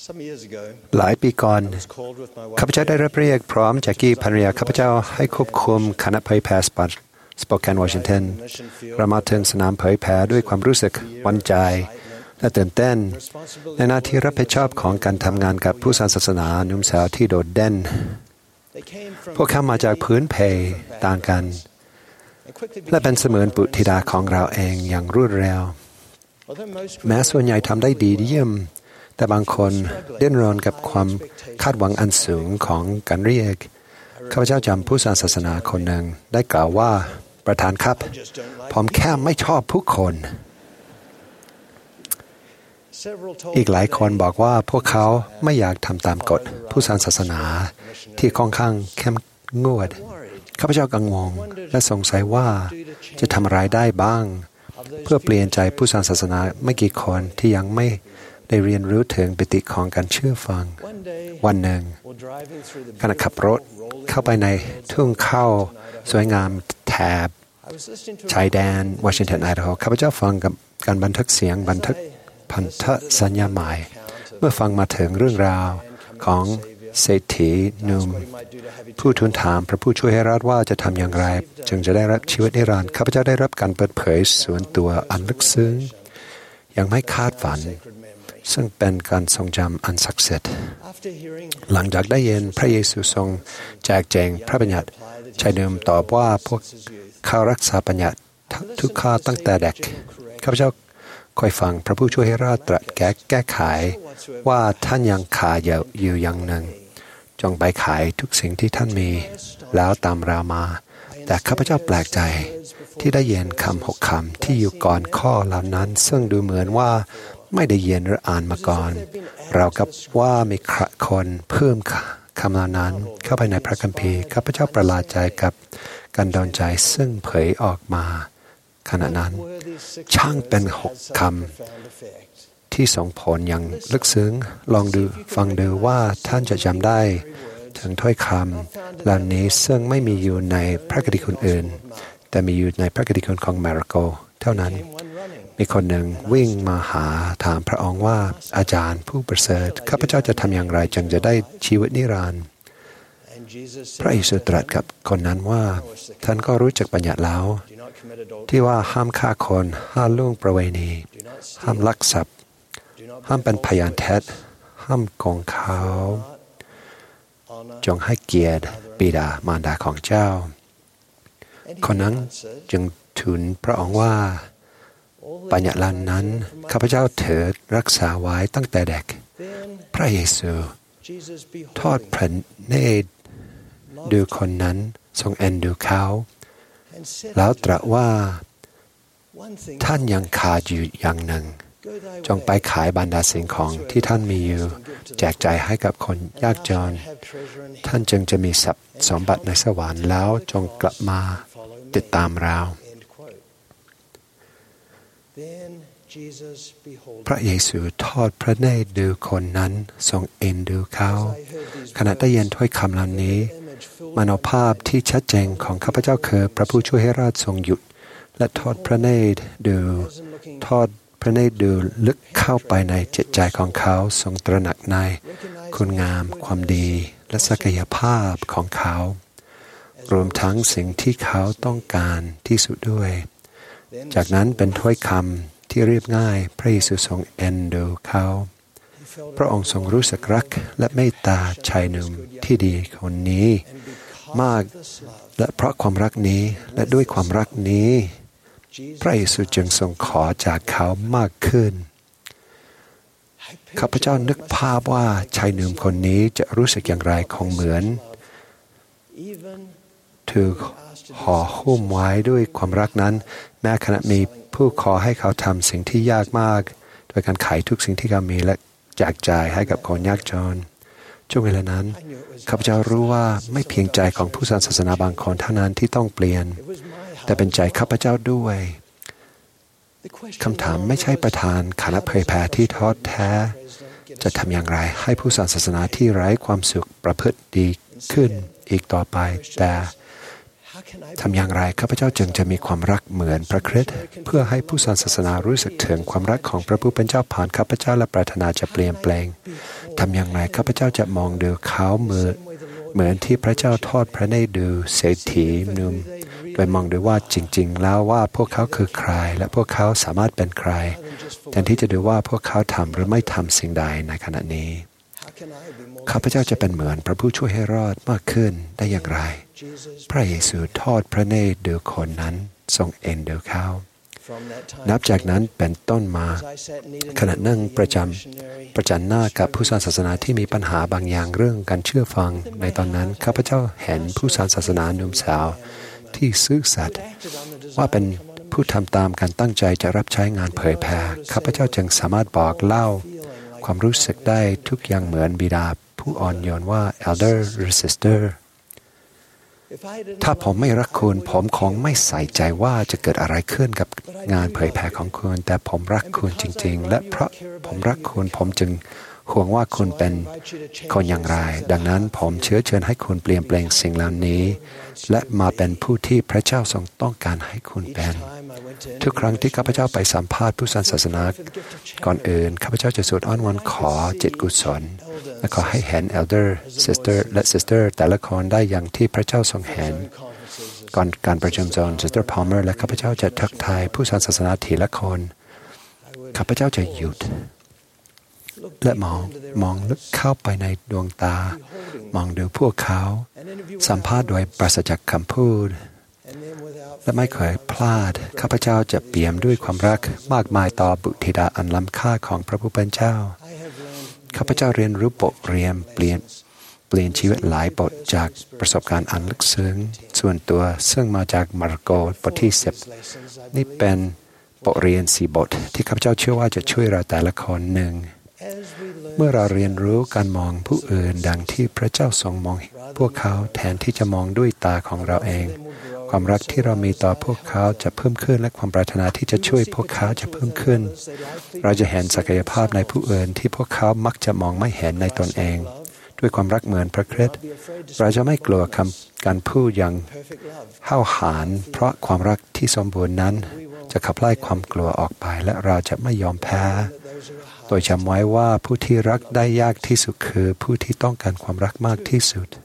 หลายปีก่อนข้าพเจ้าได้รับเรียกพร้อมแจ็คกี้ภรรยาข้าพเจ้าให้ควบคุมคณะเผยแผ่สปอแกนวอชิงตันเรามาถึงสนามเผยแผ่ด้วยความรู้สึกหวั่นใจและตื่นเต้นในหน้าที่รับผิดชอบของการทำงานกับผู้ศาสนาหนุ่มสาวที่โดดเด่นพวกเขามาจากพื้นเพต่างกันและเป็นเสมือนบุตรธิดาของเราเองอย่างรวดเร็วแม้ส่วนใหญ่ทำได้ดีเยี่ยมแต่บางคนดิ้นรนกับความคาดหวังอันสูงของการเรียกข้าพเจ้าจำผู้ศาสนาคนหนึ่งได้กล่าวว่าประธานครับผมแค่ไม่ชอบผู้คนอีกหลายคนบอกว่าพวกเขาไม่อยากทำตามกฎผู้ศาสนาที่ค่อนข้างเข้มงวดข้าพเจ้ากังวลและสงสัยว่าจะทำอะไรได้บ้างเพื่อเปลี่ยนใจผู้ศาสนาไม่กี่คนที่ยังไม่ได้เรียนรู้ถึงปิติของการเชื่อฟังวันหนึ่งขณะขับรถเข้าไปในทุ่งข้าวสวยงามแถบชายแดนวอชิงตันไอดาโฮข้าพเจ้าฟังกับการบันทึกเสียงบันทึกพันธสัญญาหมายเมื่อฟังมาถึงเรื่องราวของเศรษฐีหนุ่มผู้ทูลถามพระผู้ช่วยให้รอดว่าจะทำอย่างไรจึงจะได้รับชีวิตนิรันดร์ข้าพเจ้าได้รับการเปิดเผยส่วนตัวอันลึกซึ้งยังไม่คาดฝันซึ่งเป็นการทรงจำอันศักดิ์สิทธิ์หลังจากได้ยินพระเยซูทรงแจกแจงพระบัญญัติชายหนุ่มตอบว่าพวกเขารักษาบัญญัติทุกข้อตั้งแต่เด็กข้าพเจ้าคอยฟังพระผู้ช่วยให้รอดตรัสแก้ไขว่าท่านยังขาดอยู่อย่างหนึ่งจงไปขายทุกสิ่งที่ท่านมีแล้วตามเรามาแต่ข้าพเจ้าแปลกใจที่ได้ยินคำ6 คำที่อยู่ก่อนข้อเหล่านั้นซึ่งดูเหมือนว่าไม่ได้ยินหรืออ่านมาก่อนเรากับว่ามีคนเพิ่มคำเหล่านั้นเข้าไปในพระคัมภีร์ข้าพเจ้าประหลาดใจกับการดลใจซึ่งเผยออกมาขณะนั้นช่างเป็น6 คำที่ส่งผลอย่างลึกซึ้งลองดูฟังดูว่าท่านจะจำได้ถึงถ้อยคำเหล่านี้ซึ่งไม่มีอยู่ในพระคัมภีร์คนอื่นแต่มีอยู่ในพระคัมภีร์ของมาระโกเท่านั้นมีคนหนึ่งวิ่งมาหาถามพระองค์ว่าอาจารย์ผู้ประเสริฐข้าพเจ้าจะทำอย่างไรจึงจะได้ชีวิตนิรันดร์พระเยซูตรัสกับคนนั้นว่าท่านก็รู้จักบัญญัติแล้วที่ว่าห้ามฆ่าคนห้ามล่วงประเวณีห้ามลักทรัพย์ห้ามเป็นพยานเท็จห้ามโกงเขาจงให้เกียรติบิดามารดาของเจ้าคนนั้นจึงทูลพระองค์ว่าบัญญัติเหล่านั้นข้าพเจ้าถือรักษาไว้ตั้งแต่เด็กพระเยซูทอดพระเนตรดูคนนั้นทรงเอ็นดูเขาแล้วตรัสว่าท่านยังขาดอยู่อย่างหนึ่งจงไปขายบรรดาสิ่งของที่ท่านมีอยู่แจกจ่ายให้กับคนยากจนท่านจึงจะมีทรัพย์สมบัติในสวรรค์แล้วจงกลับมาติดตามเราพระเยซูทอดพระเนตรดูคนนั้นทรงเอ็นดูเขาขณะได้ยินถ้อยคำเหล่านี้มโนภาพที่ชัดเจนของข้าพเจ้าคือพระผู้ช่วยให้ราชทรงหยุดและทอดพระเนตรดูลึกเข้าไปในจิตใจของเขาทรงตระหนักในคุณงามความดีและศักยภาพของเขารวมทั้งสิ่งที่เขาต้องการที่สุดด้วยจากนั้นเป็นถ้อยคำที่เรียบง่ายพระเยซูทรงเอ็นดูเขาพระองค์ทรงรู้สึกรักและเมตตาชายหนุ่มที่ดีคนนี้มากและเพราะความรักนี้และด้วยความรักนี้พระเยซูจึงทรงขอจากเขามากขึ้นข้าพเจ้านึกภาพว่าชายหนุ่มคนนี้จะรู้สึกอย่างไรคงเหมือนถูกห่อหุ้มไว้ด้วยความรักนั้นแม้ขณะมีผู้ขอให้เขาทำสิ่งที่ยากมากโดยการขายทุกสิ่งที่เขามีและแจกจ่ายให้กับคนยากจนช่วงเวลานั้นข้าพเจ้ารู้ว่าไม่เพียงใจของผู้ศาสนาบางคนเท่านั้นที่ต้องเปลี่ยนแต่เป็นใจข้าพเจ้าด้วยคำถามไม่ใช่ประธานคณะเผยแผ่ที่ท้อแท้จะทำอย่างไรให้ผู้ศาสนาที่ไร้ความสุขประพฤติดีขึ้นอีกต่อไปแต่ทำอย่างไรข้าพเจ้าจึงจะมีความรักเหมือนพระคริสต์เพื่อให้ผู้สอนศาสนารู้สึกถึงความรักของพระผู้เป็นเจ้าผ่านข้าพเจ้าและปรารถนาจะเปลี่ยนแปลงทำอย่างไรข้าพเจ้าจะมองดูเขาเหมือนที่พระเจ้าทอดพระเนตรดูเศรษฐีหนุ่มโดยมองดูว่าจริงๆแล้วว่าพวกเขาคือใครและพวกเขาสามารถเป็นใครแทนที่จะดูว่าพวกเขาทำหรือไม่ทำสิ่งใดในขณะนี้ข้าพเจ้าจะเป็นเหมือนพระผู้ช่วยให้รอดมากขึ้นได้อย่างไรพระเยซูทอดพระเนตรดูคนนั้นทรงเอ็นดูเขานับจากนั้นเป็นต้นมาขณะนั่งประจันหน้ากับผู้สอนศาสนาที่มีปัญหาบางอย่างเรื่องการเชื่อฟังในตอนนั้นข้าพเจ้าเห็นผู้สอนศาสนาหนุ่มสาวที่ซื่อสัตย์ว่าเป็นผู้ทำตามการตั้งใจจะรับใช้งานเผยแผ่ข้าพเจ้าจึงสามารถบอกเล่าความรู้สึกได้ทุกอย่างเหมือนบิดาผู้อ่อนโยนว่า elder หรือ sister ถ้าผมไม่รักคุณผมคงไม่ใส่ใจว่าจะเกิดอะไรขึ้นกับงานเผยแผ่ของคุณแต่ผมรักคุณจริงๆและเพราะผมรักคุณผมจึงห่วงว่าคุณเป็นคนอย่างไรดังนั้นผมเชื้อเชิญให้คุณเปลี่ยนแปลงสิ่งเหล่านี้และมาเป็นผู้ที่พระเจ้าทรงต้องการให้คุณเป็นทุกครั้งที่ข้าพเจ้าไปสัมภาษณ์ผู้สอนศาสนาก่อนอื่นข้าพเจ้าจะสวดอ้อนวอนขอจิตกุศลและขอให้เห็น elder sister และ sister แต่ละคนได้อย่างที่พระเจ้าทรงเห็นก่อนการประชุมโซน sister Palmer และข้าพเจ้าจะทักทายผู้สอนศาสนาทีละคนข้าพเจ้าจะหยุดและมองลึกเข้าไปในดวงตามองดูพวกเขาสัมภาษณ์โดยปราศจากคำพูดและไม่เคยพลาดข้าพเจ้าจะเปี่ยมด้วยความรักมากมายต่อบุตรธิดาอันล้ำค่าของพระผู้เป็นเจ้าข้าพเจ้าเรียนรู้บทเรียนเปลี่ยนชีวิตหลายบทจากประสบการณ์อันลึกซึ้งส่วนตัวซึ่งมาจากมาระโกบทที่10นี่เป็นบทเรียน4 บทที่ข้าพเจ้าเชื่อว่าจะช่วยเราแต่ละคนหนึ่งเมื่อเราเรียนรู้การมองผู้อื่นดังที่พระเจ้าทรงมองพวกเขาแทนที่จะมองด้วยตาของเราเองความรักที่เรามีต่อพวกเขาจะเพิ่มขึ้นและความปรารถนาที่จะช่วยพวกเขาจะเพิ่มขึ้นเราจะเห็นศักยภาพในผู้อื่นที่พวกเขามักจะมองไม่เห็นในตนเองด้วยความรักเหมือนพระคริสต์เราจะไม่กลัวการพูดอย่างห้าวหาญเพราะความรักที่สมบูรณ์นั้นจะขับไล่ความกลัวออกไปและเราจะไม่ยอมแพ้โดยจำไว้ว่าผู้ที่รักได้ยากที่สุดคือผู้ที่ต้องการความรักมากที่สุด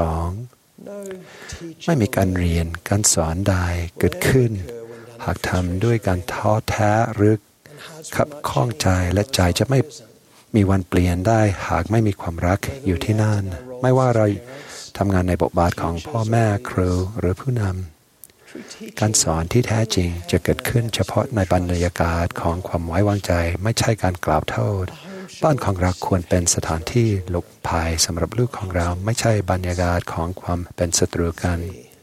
2. ไม่มีการเรียนการสอนใดเกิดขึ้นหากทำด้วยการท้อแท้หรือขับข้องใจและใจจะไม่มีวันเปลี่ยนได้หากไม่มีความรักอยู่ที่นั่นไม่ว่าเราทำงานในบทบาทของพ่อแม่ครูหรือผู้นำการสอนที่แท้จริงจะเกิดขึ้นเฉพาะในบรรยากาศของความไว้วางใจไม่ใช่การกล่าวโทษบ้านของเราควรเป็นสถานที่หลบภัยสำหรับลูกของเราไม่ใช่บรรยากาศของความเป็นศัตรูกัน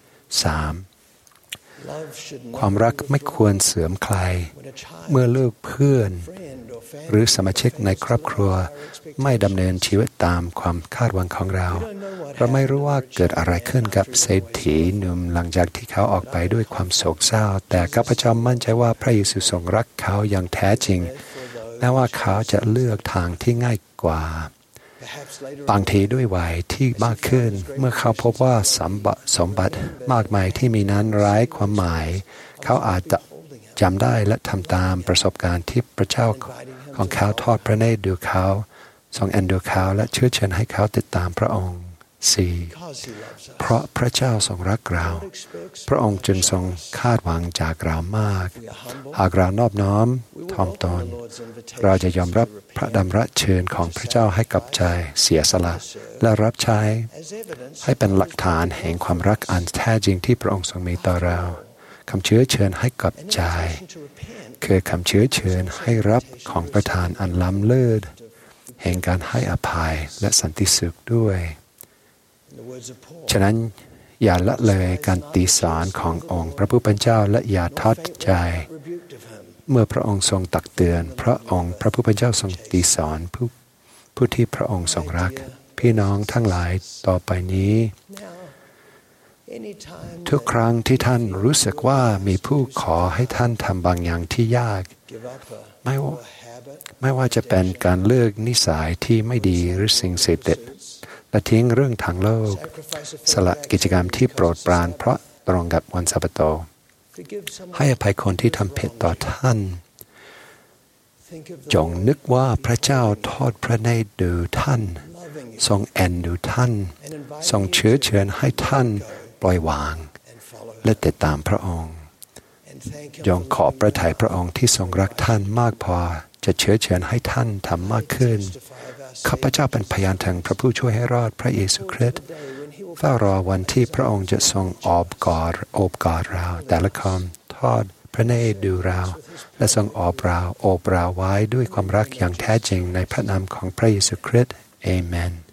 3. ความรักไม่ควรเสื่อมคลายเมื่อลูกเพื่อนหรือสมาชิกในครอบครัวไม่ดำเนินชีวิตตามความคาดหวังของเราไม่รู้ว่าเกิดอะไรขึ้นกับเศรษฐีหนุ่มหลังจากที่เขาออกไปด้วยความโศกเศร้าแต่ข้าพเจ้ามั่นใจว่าพระเยซูทรงรักเขาอย่างแท้จริงแม้ว่าเขาจะเลือกทางที่ง่ายกว่าบางทีด้วยวัยที่มากขึ้นเมื่อเขาพบว่าสมบัติมากมายที่มีนั้นไร้ความหมายเขาอาจจะจำได้และทำตามประสบการณ์ที่พระเจ้าของเขาทอดพระเนตรดูเขาทรงเอ็นดูเขาและเชื้อเชิญให้เขาติดตามพระองค์ 4. เพราะพระเจ้าทรงรักเราพระองค์จึงทรงคาดหวังจากเรามากหากเรานอบน้อมถ่อมตนเราจะยอมรับพระดำรัสเชิญของพระเจ้าให้กับใจเสียสละและรับใช้ให้เป็นหลักฐานแห่งความรักอันแท้จริงที่พระองค์ทรงมีต่อเราคำเชื้อเชิญให้กับใจคือคำเชื้อเชิญให้รับของประทานอันล้ำเลิศแห่งการให้อภัยและสันติสุขด้วยฉะนั้นอย่าละเลยการตีสอนขององค์พระผู้เป็นเจ้าและอย่าทอดใจเมื่อพระองค์ทรงตักเตือนพระองค์พระผู้เป็นเจ้าทรงตีสอนผู้ที่พระองค์ทรงรักพี่น้องทั้งหลายต่อไปนี้ทุกครั้งที่ท่านรู้สึกว่ามีผู้ขอให้ท่านทำบางอย่างที่ยากไม่ว่าจะเป็นการเลิกนิสัยที่ไม่ดีหรือสิ่งเสพติดและทิ้งเรื่องทางโลกสละกิจกรรมที่โปรดปรานเพราะตรงกับวันสัปโตให้อภัยคนที่ทำผิดต่อท่านจงนึกว่าพระเจ้าทอดพระเนตรดูท่านทรงเอ็นดูท่านทรงเชื้อเชิญให้ท่านปล่อยวางและติดตามพระองค์ยงขอบพระทัยพระองค์ที่ทรงรักท่านมากพอจะเชื้อเชิญให้ท่านทำมากขึ้นข้าพเจ้าเป็นพยานถึงพระผู้ช่วยให้รอดพระเยซูคริสต์เฝ้ารอวันที่พระองค์จะทรงโอบกอดเราแต่ละคำทอดพระเนตรดูเราและทรงโอบเราไว้ด้วยความรักอย่างแท้จริงในพระนามของพระเยซูคริสต์อาเมน